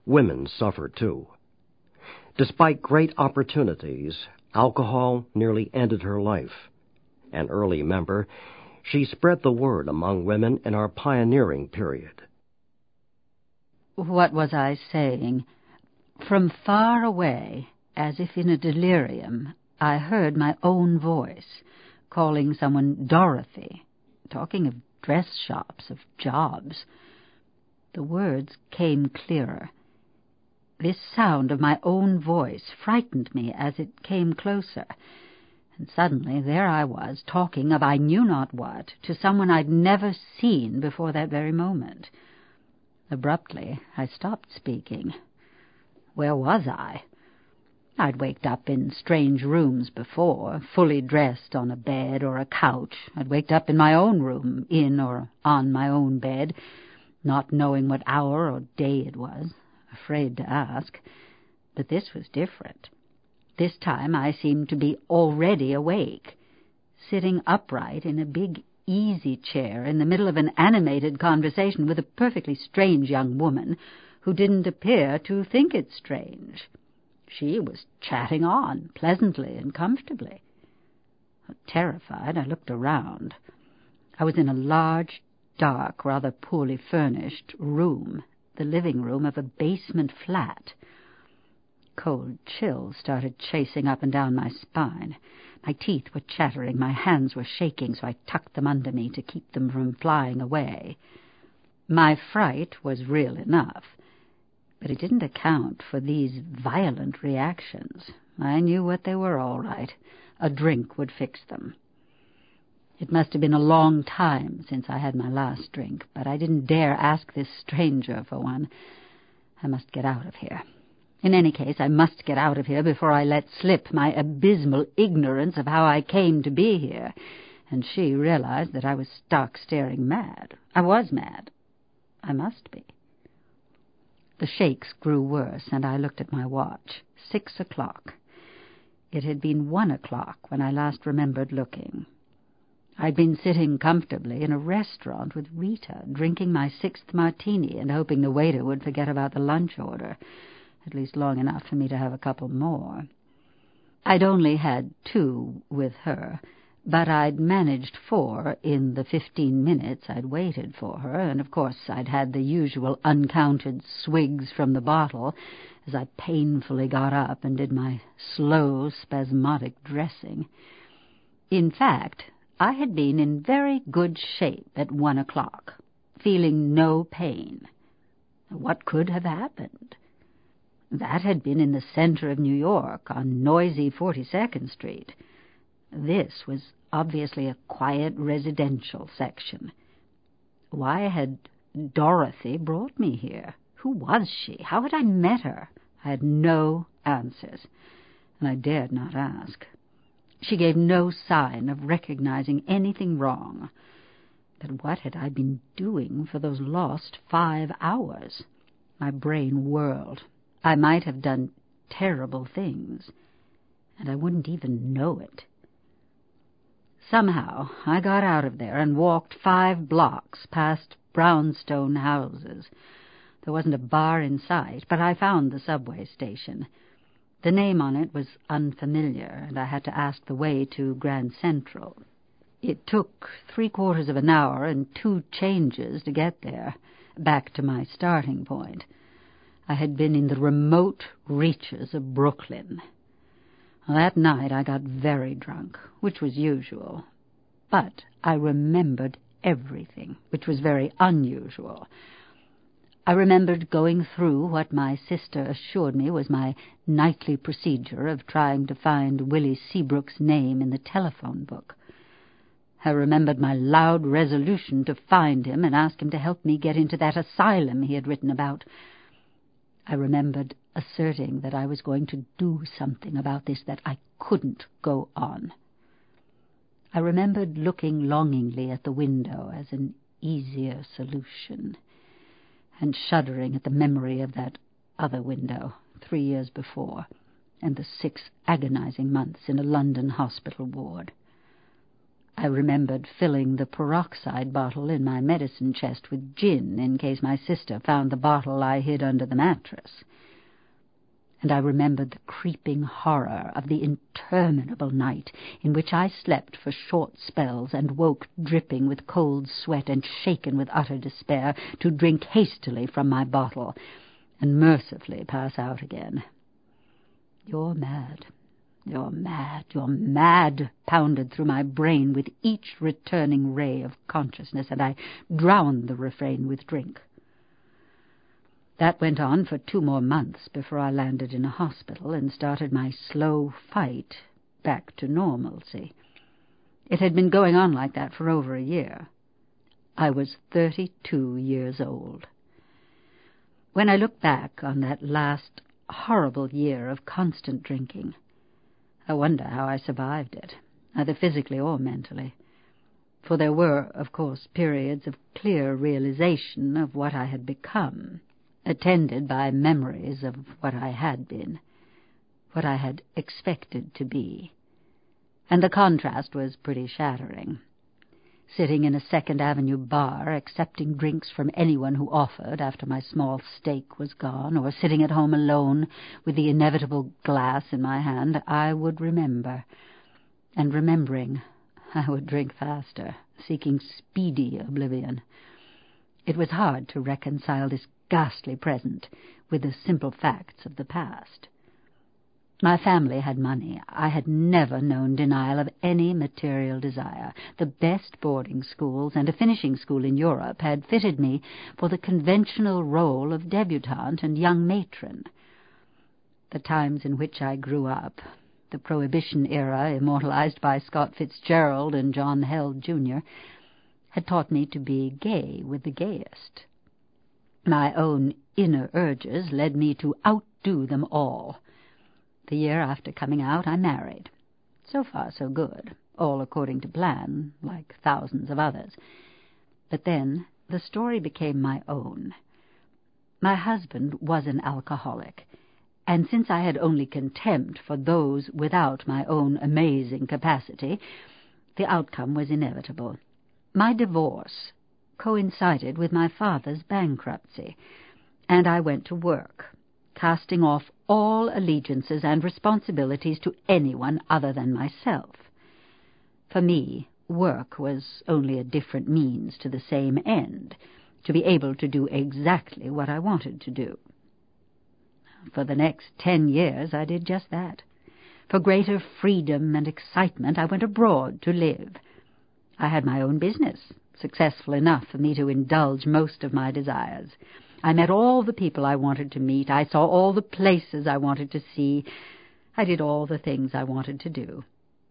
Women suffer too. Despite great opportunities, alcohol nearly ended her life. An early member, she spread the word among women in our pioneering period. What was I saying? From far away, as if in a delirium, I heard my own voice, calling someone Dorothy, talking of dress shops, of jobs. The words came clearer. This sound of my own voice frightened me as it came closer, and suddenly there I was, talking of I knew not what, to someone I'd never seen before that very moment. Abruptly, I stopped speaking. Where was I? I'd waked up in strange rooms before, fully dressed on a bed or a couch. I'd waked up in my own room, in or on my own bed, not knowing what hour or day it was, afraid to ask. But this was different. This time I seemed to be already awake, sitting upright in a big easy chair in the middle of an animated conversation with a perfectly strange young woman who didn't appear to think it strange. She was chatting on, pleasantly and comfortably. Terrified, I looked around. I was in a large, dark, rather poorly furnished room, the living room of a basement flat. Cold chills started chasing up and down my spine. My teeth were chattering, my hands were shaking, so I tucked them under me to keep them from flying away. My fright was real enough, but it didn't account for these violent reactions. I knew what they were all right. A drink would fix them. It must have been a long time since I had my last drink, but I didn't dare ask this stranger for one. I must get out of here. In any case, I must get out of here before I let slip my abysmal ignorance of how I came to be here. And she realized that I was stark staring mad. I was mad. I must be. The shakes grew worse, and I looked at my watch. 6 o'clock. It had been 1 o'clock when I last remembered looking. I'd been sitting comfortably in a restaurant with Rita, drinking my 6th martini and hoping the waiter would forget about the lunch order, at least long enough for me to have a couple more. I'd only had 2 with her, but I'd managed 4 in the 15 minutes I'd waited for her, and of course I'd had the usual uncounted swigs from the bottle as I painfully got up and did my slow, spasmodic dressing. In fact, I had been in very good shape at 1 o'clock, feeling no pain. What could have happened? That had been in the center of New York, on noisy 42nd Street. This was obviously a quiet residential section. Why had Dorothy brought me here? Who was she? How had I met her? I had no answers, and I dared not ask. She gave no sign of recognizing anything wrong. But what had I been doing for those lost 5 hours? My brain whirled. I might have done terrible things, and I wouldn't even know it. Somehow I got out of there and walked 5 blocks past brownstone houses. There wasn't a bar in sight, but I found the subway station. The name on it was unfamiliar, and I had to ask the way to Grand Central. It took 3/4 of an hour and 2 changes to get there, back to my starting point. I had been in the remote reaches of Brooklyn. That night I got very drunk, which was usual. But I remembered everything, which was very unusual. I remembered going through what my sister assured me was my nightly procedure of trying to find Willie Seabrook's name in the telephone book. I remembered my loud resolution to find him and ask him to help me get into that asylum he had written about. I remembered asserting that I was going to do something about this, that I couldn't go on. I remembered looking longingly at the window as an easier solution, and shuddering at the memory of that other window 3 years before, and the 6 agonizing months in a London hospital ward. I remembered filling the peroxide bottle in my medicine chest with gin in case my sister found the bottle I hid under the mattress. And I remembered the creeping horror of the interminable night in which I slept for short spells and woke dripping with cold sweat and shaken with utter despair to drink hastily from my bottle and mercifully pass out again. "You're mad. You're mad, you're mad," pounded through my brain with each returning ray of consciousness, and I drowned the refrain with drink. That went on for 2 more months before I landed in a hospital and started my slow fight back to normalcy. It had been going on like that for over a year. I was 32 years old. When I look back on that last horrible year of constant drinking, I wonder how I survived it, either physically or mentally. For there were, of course, periods of clear realization of what I had become, attended by memories of what I had been, what I had expected to be. And the contrast was pretty shattering. Sitting in a Second Avenue bar, accepting drinks from anyone who offered after my small stake was gone, or sitting at home alone with the inevitable glass in my hand, I would remember. And remembering, I would drink faster, seeking speedy oblivion. It was hard to reconcile this ghastly present with the simple facts of the past. My family had money. I had never known denial of any material desire. The best boarding schools and a finishing school in Europe had fitted me for the conventional role of debutante and young matron. The times in which I grew up, the Prohibition era immortalized by Scott Fitzgerald and John Held, Jr., had taught me to be gay with the gayest. My own inner urges led me to outdo them all. The year after coming out, I married. So far, so good, all according to plan, like thousands of others. But then the story became my own. My husband was an alcoholic, and since I had only contempt for those without my own amazing capacity, the outcome was inevitable. My divorce coincided with my father's bankruptcy, and I went to work, casting off all allegiances and responsibilities to anyone other than myself. For me, work was only a different means to the same end, to be able to do exactly what I wanted to do. For the next 10 years I did just that. For greater freedom and excitement I went abroad to live. I had my own business, successful enough for me to indulge most of my desires. I met all the people I wanted to meet. I saw all the places I wanted to see. I did all the things I wanted to do.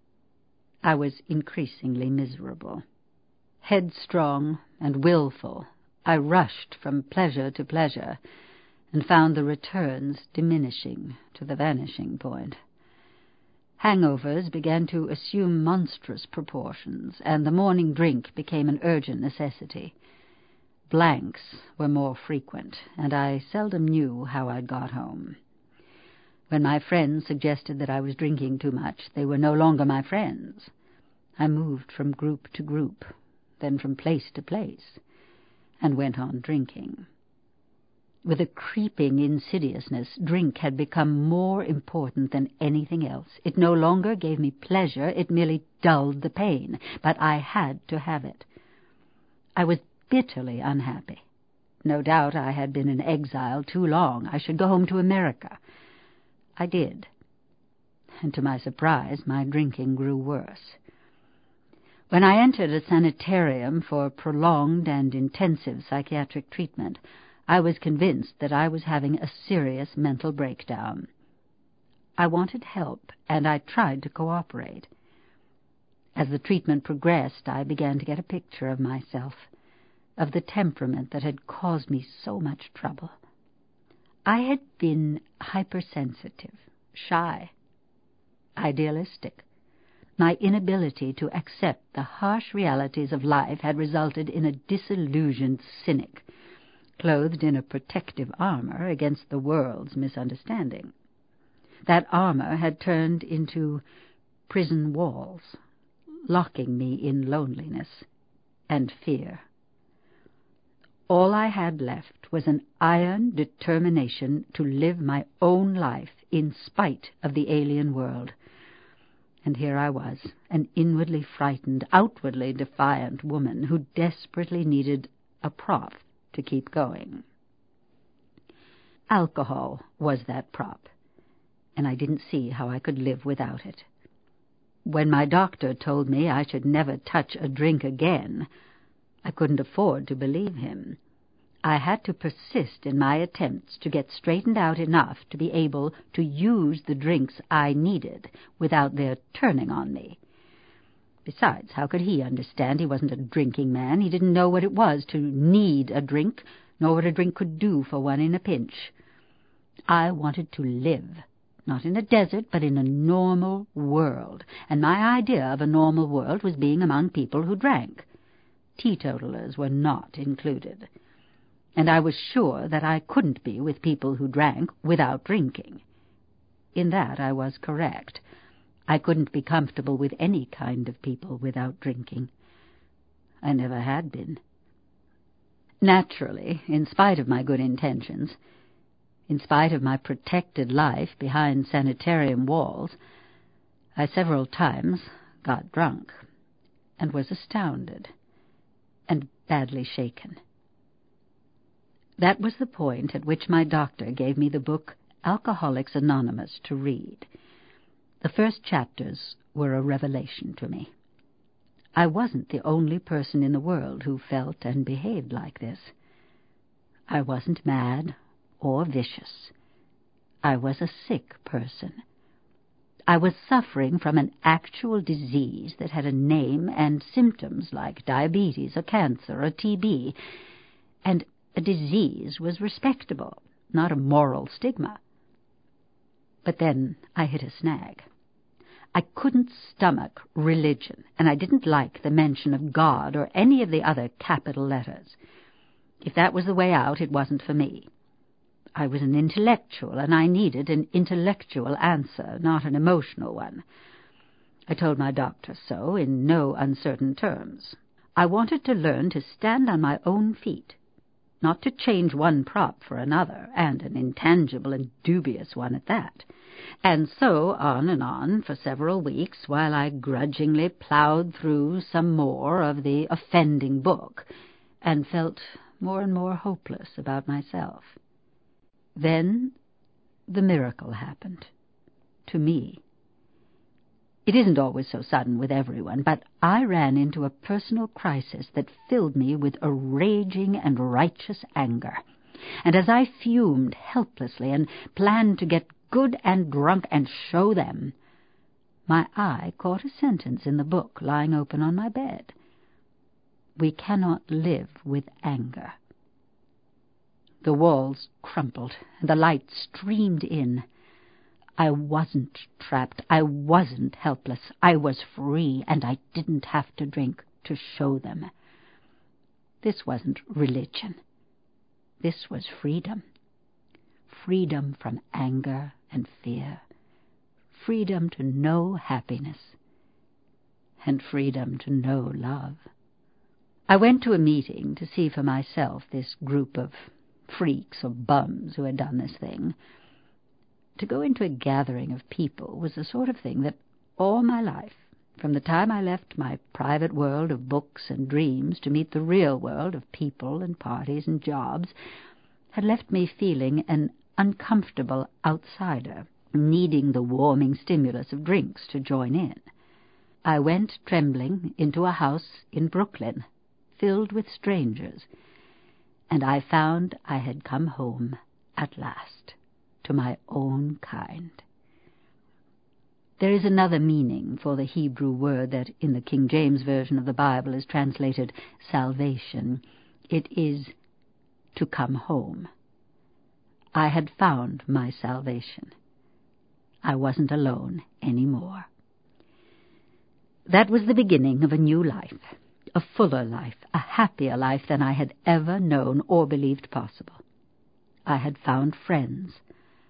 I was increasingly miserable. Headstrong and willful, I rushed from pleasure to pleasure and found the returns diminishing to the vanishing point. Hangovers began to assume monstrous proportions, and the morning drink became an urgent necessity. Blanks were more frequent, and I seldom knew how I'd got home. When my friends suggested that I was drinking too much, they were no longer my friends. I moved from group to group, then from place to place, and went on drinking. With a creeping insidiousness, drink had become more important than anything else. It no longer gave me pleasure, it merely dulled the pain, but I had to have it. I was bitterly unhappy. No doubt I had been in exile too long. I should go home to America. I did, and to my surprise, my drinking grew worse. When I entered a sanitarium for prolonged and intensive psychiatric treatment, I was convinced that I was having a serious mental breakdown. I wanted help, and I tried to cooperate. As the treatment progressed, I began to get a picture of myself, of the temperament that had caused me so much trouble. I had been hypersensitive, shy, idealistic. My inability to accept the harsh realities of life had resulted in a disillusioned cynic, clothed in a protective armor against the world's misunderstanding. That armor had turned into prison walls, locking me in loneliness and fear. All I had left was an iron determination to live my own life in spite of the alien world. And here I was, an inwardly frightened, outwardly defiant woman who desperately needed a prop to keep going. Alcohol was that prop, and I didn't see how I could live without it. When my doctor told me I should never touch a drink again, I couldn't afford to believe him. I had to persist in my attempts to get straightened out enough to be able to use the drinks I needed without their turning on me. Besides, how could he understand? He wasn't a drinking man. He didn't know what it was to need a drink, nor what a drink could do for one in a pinch. I wanted to live, not in a desert, but in a normal world, and my idea of a normal world was being among people who drank. Teetotalers were not included, and I was sure that I couldn't be with people who drank without drinking. In that I was correct. I couldn't be comfortable with any kind of people without drinking. I never had been. Naturally, in spite of my good intentions, in spite of my protected life behind sanitarium walls, I several times got drunk and was astounded and badly shaken. That was the point at which my doctor gave me the book Alcoholics Anonymous to read. The first chapters were a revelation to me. I wasn't the only person in the world who felt and behaved like this. I wasn't mad or vicious. I was a sick person. I was suffering from an actual disease that had a name and symptoms like diabetes, or cancer, or TB, and a disease was respectable, not a moral stigma. But then I hit a snag. I couldn't stomach religion, and I didn't like the mention of God or any of the other capital letters. If that was the way out, it wasn't for me. I was an intellectual, and I needed an intellectual answer, not an emotional one. I told my doctor so in no uncertain terms. I wanted to learn to stand on my own feet, not to change one prop for another, and an intangible and dubious one at that. And so on for several weeks, while I grudgingly plowed through some more of the offending book, and felt more and more hopeless about myself. Then the miracle happened. To me. It isn't always so sudden with everyone, but I ran into a personal crisis that filled me with a raging and righteous anger. And as I fumed helplessly and planned to get good and drunk and show them, my eye caught a sentence in the book lying open on my bed. We cannot live with anger. The walls crumpled, and the light streamed in. I wasn't trapped. I wasn't helpless. I was free, and I didn't have to drink to show them. This wasn't religion. This was freedom. Freedom from anger and fear. Freedom to know happiness. And freedom to know love. I went to a meeting to see for myself this group of freaks or bums who had done this thing. To go into a gathering of people was the sort of thing that all my life, from the time I left my private world of books and dreams to meet the real world of people and parties and jobs, had left me feeling an uncomfortable outsider, needing the warming stimulus of drinks to join in. I went trembling into a house in Brooklyn, filled with strangers, and I found I had come home at last, to my own kind. There is another meaning for the Hebrew word that in the King James Version of the Bible is translated salvation. It is to come home. I had found my salvation. I wasn't alone anymore. That was the beginning of a new life, a fuller life, a happier life than I had ever known or believed possible. I had found friends,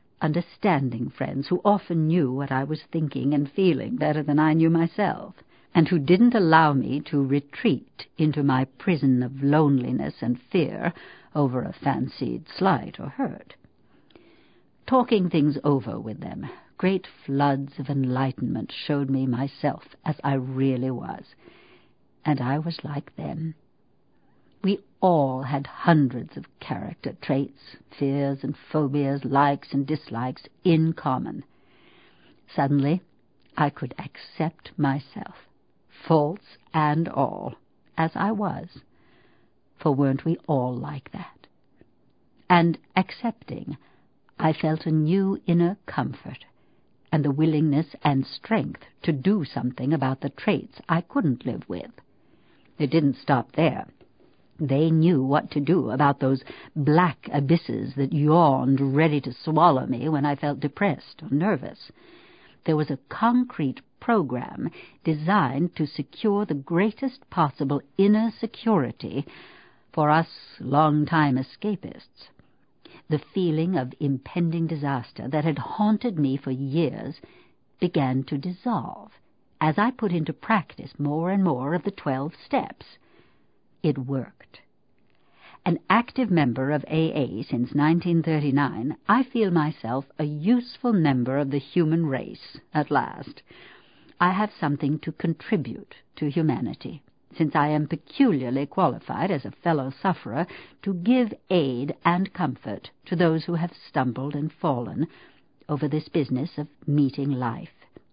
understanding friends who often knew what I was thinking and feeling better than I knew myself, and who didn't allow me to retreat into my prison of loneliness and fear over a fancied slight or hurt. Talking things over with them, great floods of enlightenment showed me myself as I really was, and I was like them. We all had hundreds of character traits, fears and phobias, likes and dislikes in common. Suddenly, I could accept myself, faults and all, as I was. For weren't we all like that? And accepting, I felt a new inner comfort, and the willingness and strength to do something about the traits I couldn't live with. It didn't stop there. They knew what to do about those black abysses that yawned ready to swallow me when I felt depressed or nervous. There was a concrete program designed to secure the greatest possible inner security for us long-time escapists. The feeling of impending disaster that had haunted me for years began to dissolve as I put into practice more and more of the 12 steps. It worked. An active member of AA since 1939, I feel myself a useful member of the human race at last. I have something to contribute to humanity, since I am peculiarly qualified as a fellow sufferer to give aid and comfort to those who have stumbled and fallen over this business of meeting life.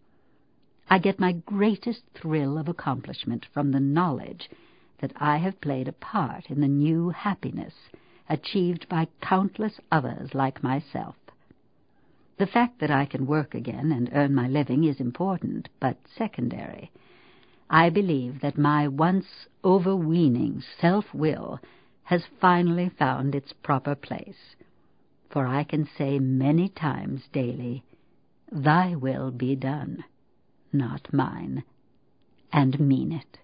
I get my greatest thrill of accomplishment from the knowledge that I have played a part in the new happiness achieved by countless others like myself. The fact that I can work again and earn my living is important, but secondary. I believe that my once overweening self-will has finally found its proper place, for I can say many times daily, "Thy will be done, not mine," and mean it.